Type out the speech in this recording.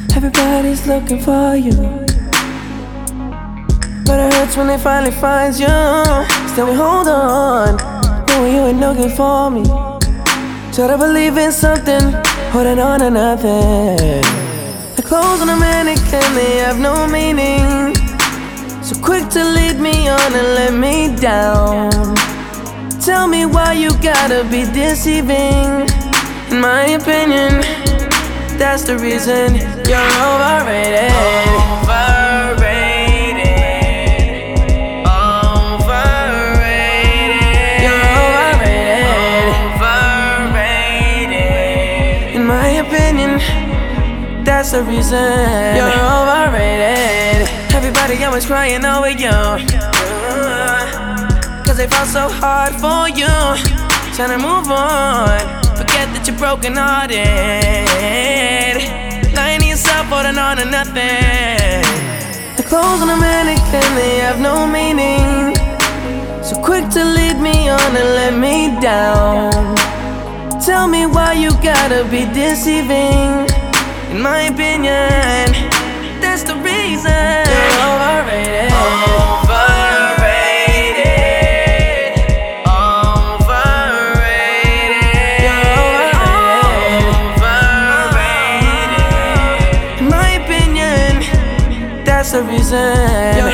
Everybody's looking for you, but it hurts when they finally find you. Still we hold on, knowing you ain't looking for me. Try to believe in something, holding on to nothing. The clothes on a mannequin, they have no meaning. So quick to lead me on and let me down. Tell me why you gotta be deceiving. In my opinion, that's the reason you're overrated. Overrated. Overrated. You're overrated. Overrated. In my opinion, that's the reason you're overrated. Everybody always crying over you, cause they fought so hard for you. Trying to move on, forget that you're broken hearted. Lying to yourself, holding on to nothing. The clothes on a mannequin, they have no meaning. So quick to lead me on and let me down. Tell me why you gotta be deceiving. In my opinion, that's the reason you're overrated. Overrated. Overrated. You're overrated. In my opinion, that's the reason you're